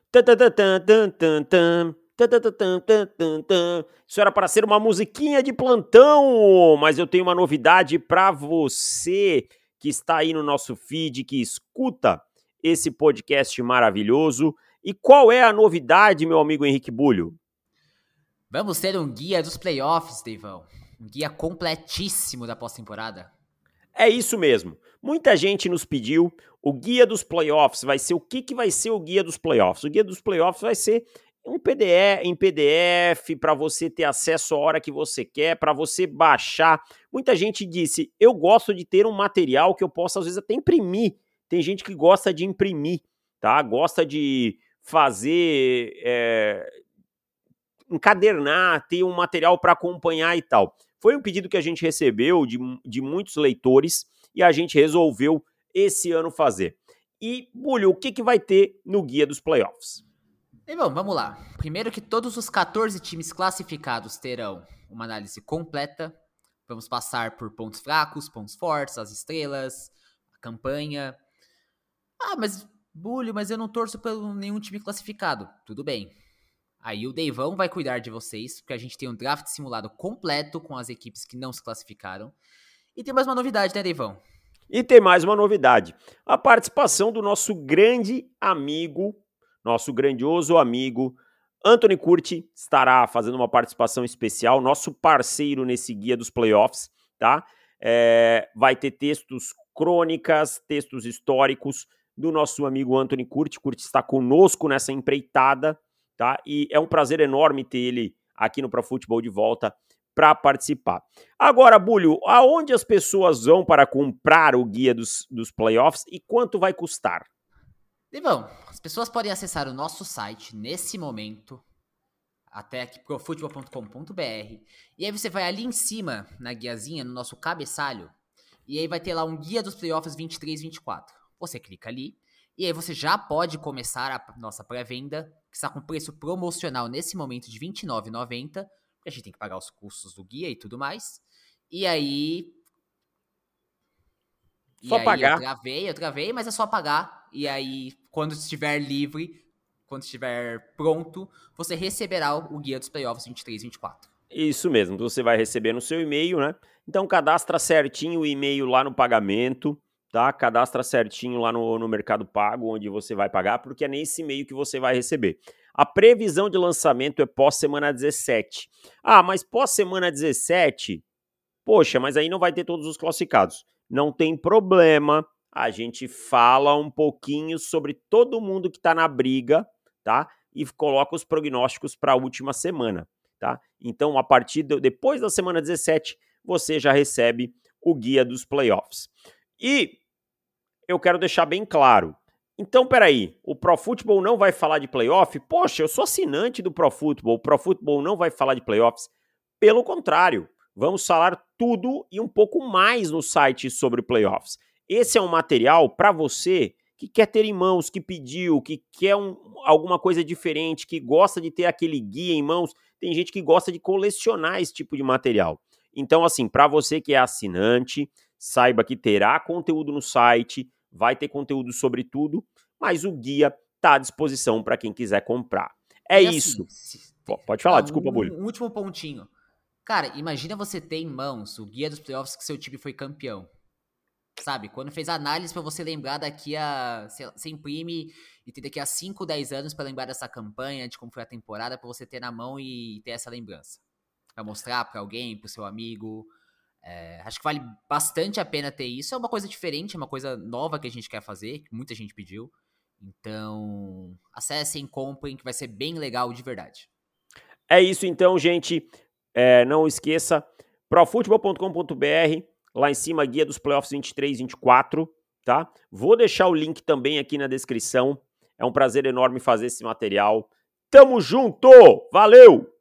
Isso era para ser uma musiquinha de plantão, mas eu tenho uma novidade para você que está aí no nosso feed, que escuta esse podcast maravilhoso. E qual é a novidade, meu amigo Henrique Bulho? Vamos ter um guia dos playoffs, Deivão. Um guia completíssimo da pós-temporada. É isso mesmo. Muita gente nos pediu. O guia dos playoffs vai ser o que vai ser o guia dos playoffs? O guia dos playoffs vai ser um PDF para você ter acesso a hora que você quer, para você baixar. Muita gente disse: eu gosto de ter um material que eu possa às vezes até imprimir. Tem gente que gosta de imprimir, tá? Gosta de fazer, encadernar, ter um material para acompanhar e tal. Foi um pedido que a gente recebeu de muitos leitores e a gente resolveu esse ano fazer. E, Bulho, o que vai ter no guia dos playoffs? Deivão, vamos lá. Primeiro que todos os 14 times classificados terão uma análise completa. Vamos passar por pontos fracos, pontos fortes, as estrelas, a campanha. Mas, Bulho, mas eu não torço por nenhum time classificado. Tudo bem. Aí o Deivão vai cuidar de vocês, porque a gente tem um draft simulado completo com as equipes que não se classificaram. E tem mais uma novidade, né, Deivão? E tem mais uma novidade: a participação do nosso grande amigo, nosso grandioso amigo, Anthony Curti, estará fazendo uma participação especial, nosso parceiro nesse guia dos playoffs, tá? Vai ter textos, crônicas, textos históricos do nosso amigo Anthony Curti. Curti está conosco nessa empreitada, tá? E é um prazer enorme ter ele aqui no Pro Futebol de volta para participar. Agora, Bulho, aonde as pessoas vão para comprar o guia dos playoffs e quanto vai custar? Devão, as pessoas podem acessar o nosso site nesse momento, até aqui profutebol.com.br, e aí você vai ali em cima, na guiazinha, no nosso cabeçalho, e aí vai ter lá um guia dos playoffs 23-24. Você clica ali, e aí você já pode começar a nossa pré-venda, que está com preço promocional nesse momento de R$ 29,90, porque a gente tem que pagar os custos do guia e tudo mais. E aí... Só pagar. Eu travei, mas é só pagar. E aí, quando estiver livre, quando estiver pronto, você receberá o guia dos playoffs 23-24. Isso mesmo, você vai receber no seu e-mail, né? Então cadastra certinho o e-mail lá no pagamento, tá? Cadastra certinho lá no Mercado Pago, onde você vai pagar, porque é nesse e-mail que você vai receber. A previsão de lançamento é pós-semana 17. Mas pós-semana 17, poxa, mas aí não vai ter todos os classificados. Não tem problema, a gente fala um pouquinho sobre todo mundo que tá na briga, tá? E coloca os prognósticos para a última semana, tá? Então, a partir depois da semana 17, você já recebe o guia dos playoffs. E eu quero deixar bem claro. Então, peraí, o Pro Football não vai falar de playoff? Poxa, eu sou assinante do Pro Football, o Pro Football não vai falar de playoffs? Pelo contrário, vamos falar tudo e um pouco mais no site sobre playoffs. Esse é um material para você que quer ter em mãos, que pediu, que quer alguma coisa diferente, que gosta de ter aquele guia em mãos. Tem gente que gosta de colecionar esse tipo de material. Então, assim, para você que é assinante, saiba que terá conteúdo no site, vai ter conteúdo sobre tudo, mas o guia está à disposição para quem quiser comprar. É E assim, isso. Pode falar, desculpa, Bulho. um último pontinho. Cara, imagina você ter em mãos o guia dos playoffs que seu time foi campeão. Sabe? Quando fez análise pra você lembrar daqui a... Você imprime e tem daqui a 5, 10 anos pra lembrar dessa campanha, de como foi a temporada, pra você ter na mão e ter essa lembrança. Pra mostrar pra alguém, pro seu amigo. Acho que vale bastante a pena ter isso. É uma coisa diferente, é uma coisa nova que a gente quer fazer, que muita gente pediu. Então, acessem, comprem, que vai ser bem legal de verdade. É isso então, gente. Não esqueça, profutebol.com.br, lá em cima, guia dos playoffs 23-24, tá? Vou deixar o link também aqui na descrição. É um prazer enorme fazer esse material. Tamo junto! Valeu!